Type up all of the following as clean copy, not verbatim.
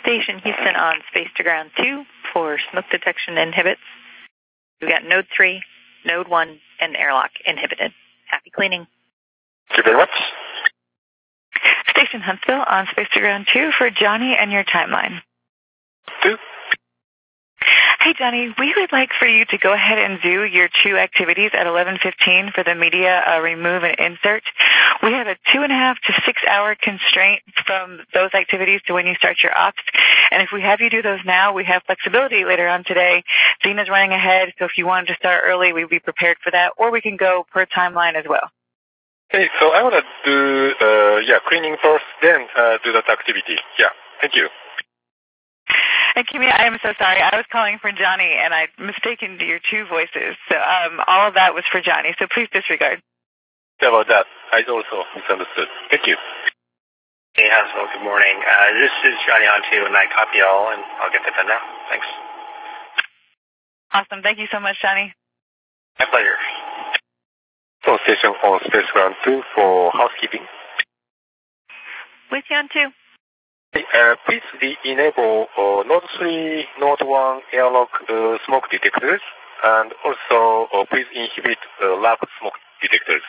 Station Houston on Space to Ground 2 for smoke detection inhibits. We've got Node 3, Node 1, and airlock inhibited. Happy cleaning. Thank you very much. Station Huntsville on Space to Ground 2 for Johnny and your timeline. 2. Hey, Johnny, we would like for you to go ahead and do your 2 activities at 11:15 for the media remove and insert. We have a 2.5 to 6 hour constraint from those activities to when you start your ops. And if we have you do those now, we have flexibility later on today. Dina's running ahead, so if you wanted to start early, we'd be prepared for that, or we can go per timeline as well. Okay, so I want to do, cleaning first, then do that activity. Yeah, thank you. And Kimmy, I am so sorry. I was calling for Johnny, and I mistaken your 2 voices. So all of that was for Johnny, so please disregard. Sorry about that. I also misunderstood. Thank you. Hey, Hansel, good morning. This is Johnny on 2, and I copy all, and I'll get that done now. Thanks. Awesome. Thank you so much, Johnny. My pleasure. So station on Space Ground 2 for housekeeping. With you on 2. Please enable Node 3, Node 1 airlock smoke detectors, and also please inhibit lab smoke detectors.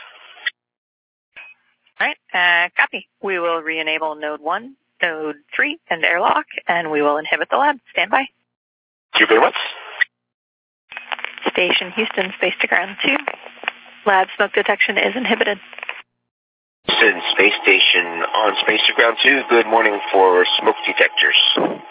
All right. Copy. We will re-enable Node 1, Node 3, and airlock, and we will inhibit the lab. Stand by. Thank you very much. Station Houston, Space to Ground 2. Lab smoke detection is inhibited. Houston Space Station on Space to Ground 2. Good morning for smoke detectors.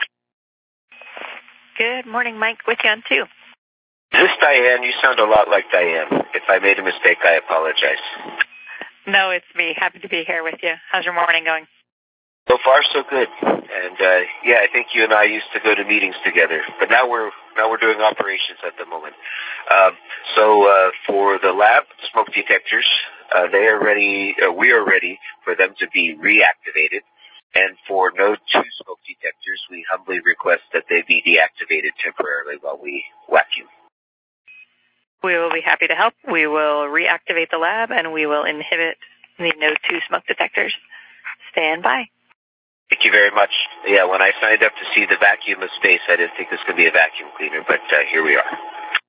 Good morning, Mike. With you on 2. Is this Diane? You sound a lot like Diane. If I made a mistake, I apologize. No, it's me. Happy to be here with you. How's your morning going? So far, so good. And I think you and I used to go to meetings together, but now we're doing operations at the moment. So for the lab smoke detectors, they are ready. We are ready for them to be reactivated. And for Node 2 smoke detectors, we humbly request that they be deactivated temporarily while we vacuum. We will be happy to help. We will reactivate the lab, and we will inhibit the Node 2 smoke detectors. Stand by. Thank you very much. Yeah, when I signed up to see the vacuum of space, I didn't think this could be a vacuum cleaner, but here we are.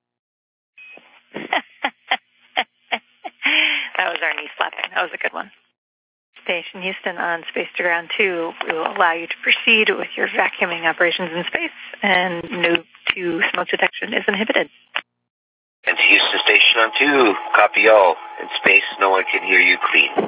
That was our knee slapping. That was a good one. Station Houston on Space to Ground 2. We will allow you to proceed with your vacuuming operations in space, and Node 2 smoke detection is inhibited. And to Houston Station on 2, copy all. In space, no one can hear you clean.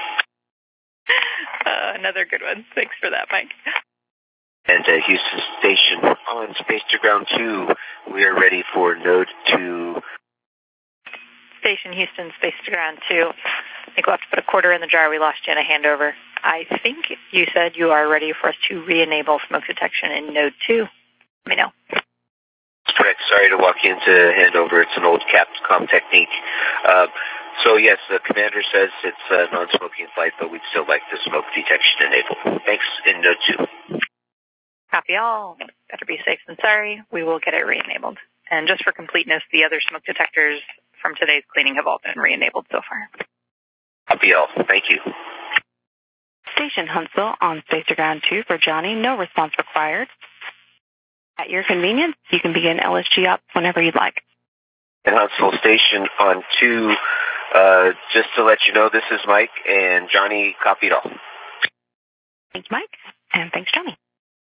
Another good one. Thanks for that, Mike. And Houston Station on Space to Ground 2, we are ready for Node 2. Station Houston, Space to Ground 2. I think we'll have to put a quarter in the jar. We lost you in a handover. I think you said you are ready for us to re-enable smoke detection in Node 2. Let me know. That's correct. Sorry to walk you into handover. It's an old Capcom technique. So yes, the commander says it's a non-smoking flight, but we'd still like the smoke detection enabled. Thanks in Node 2. Copy all. Better be safe than sorry. We will get it re-enabled. And just for completeness, the other smoke detectors from today's cleaning have all been re-enabled so far. Copy all. Thank you. Station Huntsville on Space to Ground 2 for Johnny. No response required. At your convenience, you can begin LSG ops whenever you'd like. And Huntsville Station on 2, just to let you know, this is Mike, and Johnny copied all. Thanks, Mike, and thanks, Johnny.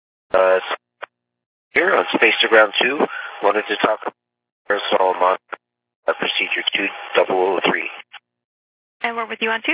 Here on Space to Ground 2, wanted to talk about aerosol monitor procedure 2003. And we're with you on 2?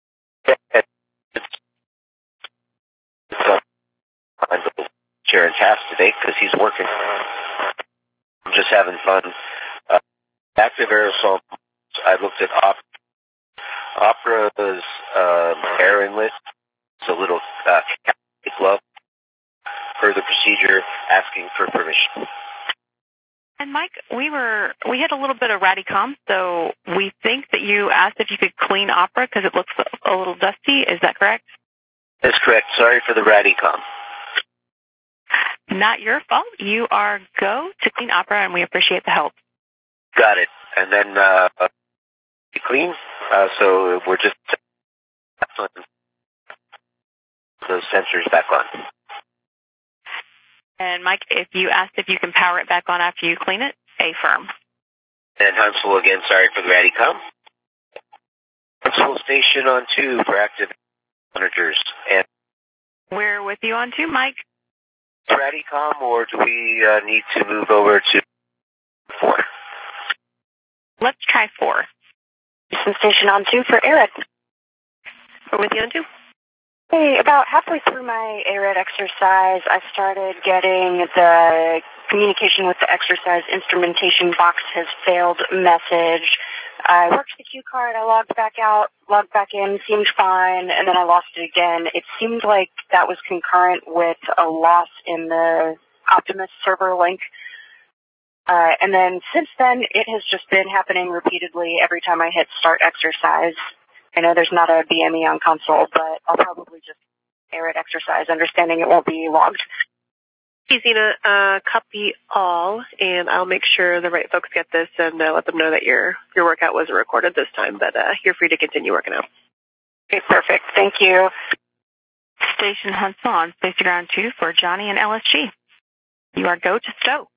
I'm sharing tasks today because he's working. I'm just having fun. Active aerosol, I looked at Opera's air inlet. It's a little glove for the procedure, asking for permission. And Mike, we had a little bit of Radicom, so we think that you asked if you could clean Opera because it looks a little dusty. Is that correct? That's correct. Sorry for the Radicom. Not your fault. You are go to clean Opera, and we appreciate the help. Got it. And then clean. So we're just those sensors back on. And Mike, if you asked if you can power it back on after you clean it, affirm. And Huntsville again, sorry for the Radicom. Huntsville station on 2 for active monitors. And we're with you on 2, Mike. Radicom, or do we need to move over to 4? Let's try 4. Houston station on 2 for ARED. We're with you on 2. Hey, about halfway through my ARED exercise, I started getting the communication with the exercise instrumentation box has failed message. I worked the cue card, I logged back out, logged back in, seemed fine, and then I lost it again. It seemed like that was concurrent with a loss in the Optimus server link. And then since then, it has just been happening repeatedly every time I hit start exercise. I know there's not a BME on console, but I'll probably just ARED exercise, understanding it won't be logged. Hey, Zena, copy all, and I'll make sure the right folks get this and let them know that your workout wasn't recorded this time, but you're free to continue working out. Okay, perfect. Thank you. Station Huntsville on Space Ground 2 for Johnny and LSG. You are go to Stowe.